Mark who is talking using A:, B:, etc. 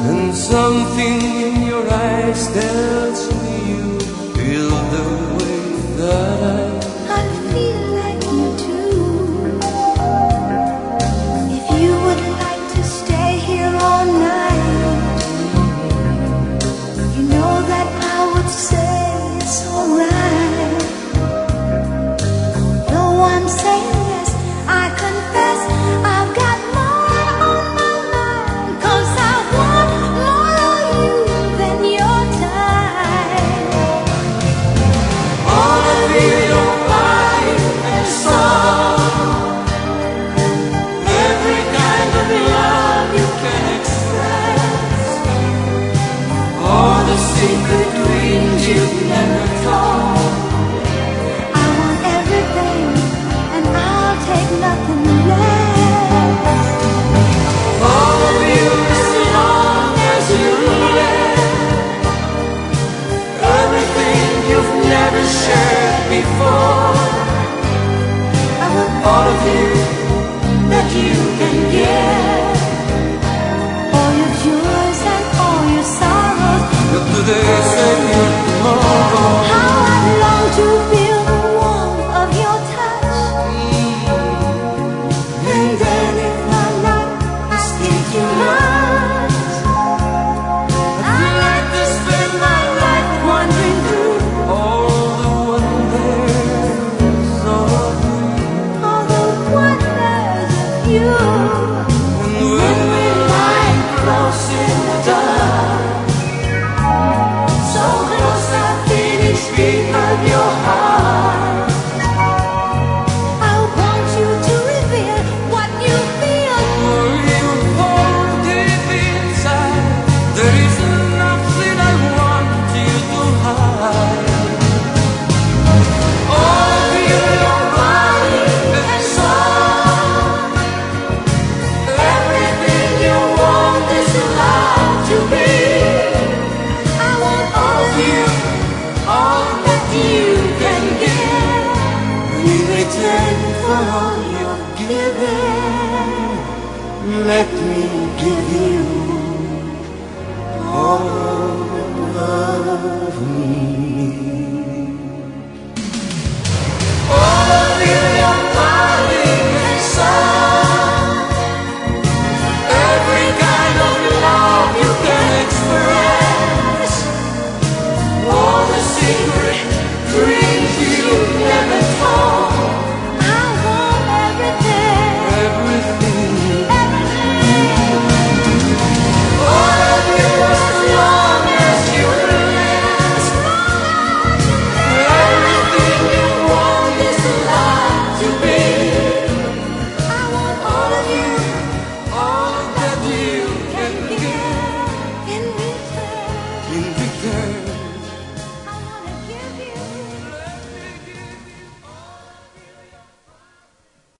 A: and something in your eyes tells me you feel the way that
B: I feel like you too. If you would like to stay here all night, you know that I would say it's alright. Though I'm saying yes, I confess I've got more on my mind, 'cause I want more of you than your time.
A: all of your life and soul, every kind of love you can express, all the secret dreams you've never told.
B: I want everything, and I'll take nothing less.
A: All of you as long as you live, everything you've never shared before,
B: I want
A: all of you that you can give.
B: all your joys and all your sorrows.
A: But today said you're tomorrow.
B: How I long to feel the warmth of your touch. And then if my life is still too much, I'd like to spend my life wandering through
A: All the wonders of you.
B: all the wonders of you.
A: And when we lie close in the dark, so close I feel each beat of your heart,
B: I want you to reveal what you feel.
A: for you hold deep inside. There is nothing I want you to hide. All of your body and soul, everything you want is allowed to be.
B: I want all of you,
A: All
B: that you can give.
A: in return for all you're giving, let me give you all of me.